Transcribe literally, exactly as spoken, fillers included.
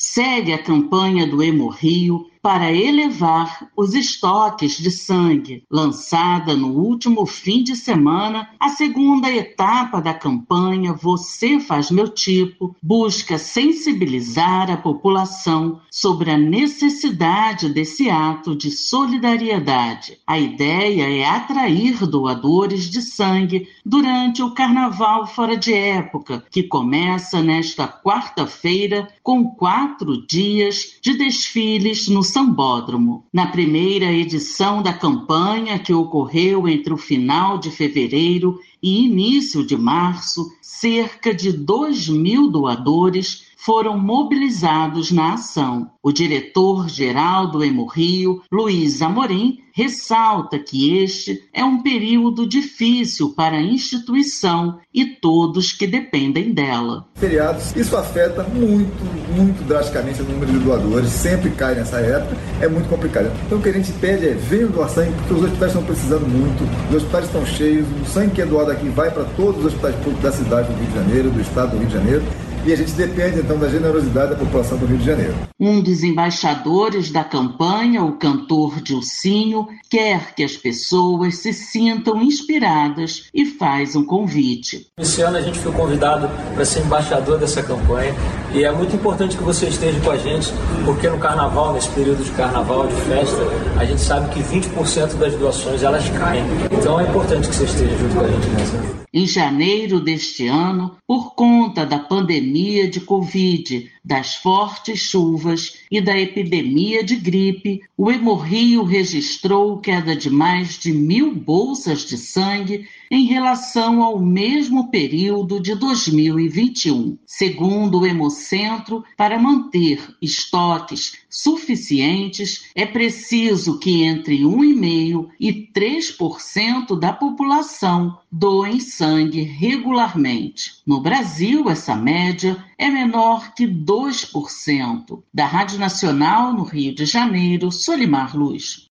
segue a campanha do Hemorrio para elevar os estoques de sangue. Lançada no último fim de semana, a segunda etapa da campanha Você Faz Meu Tipo busca sensibilizar a população sobre a necessidade desse ato de solidariedade. A ideia é atrair doadores de sangue durante o Carnaval Fora de Época, que começa nesta quarta-feira com quatro dias de desfiles no Sambódromo. Na primeira edição da campanha, que ocorreu entre o final de fevereiro e início de março, cerca de dois mil doadores foram mobilizados na ação. O diretor-geral do Hemorrio, Luiz Amorim, ressalta que este é um período difícil para a instituição e todos que dependem dela. Feriados, isso afeta muito, muito drasticamente o número de doadores, sempre cai nessa época, é muito complicado. Então o que a gente pede é, venham doar sangue, porque os hospitais estão precisando muito, os hospitais estão cheios, o sangue que é doado aqui vai para todos os hospitais públicos da cidade do Rio de Janeiro, do estado do Rio de Janeiro, e a gente depende, então, da generosidade da população do Rio de Janeiro. Um dos embaixadores da campanha, o cantor Dilcinho, quer que as pessoas se sintam inspiradas e faz um convite. Esse ano a gente foi convidado para ser embaixador dessa campanha e é muito importante que você esteja com a gente, porque no carnaval, nesse período de carnaval, de festa, a gente sabe que vinte por cento das doações elas caem. Então é importante que você esteja junto com a gente nessa. Em janeiro deste ano, por conta da pandemia de Covid, das fortes chuvas e da epidemia de gripe, o Hemorrio registrou queda de mais de mil bolsas de sangue em relação ao mesmo período de dois mil e vinte e um. Segundo o Hemocentro, para manter estoques suficientes, é preciso que entre um vírgula cinco por cento e três por cento da população doem sangue regularmente. No Brasil, essa média é menor que dois por cento. Da Rádio Nacional, no Rio de Janeiro, Solimar Luz.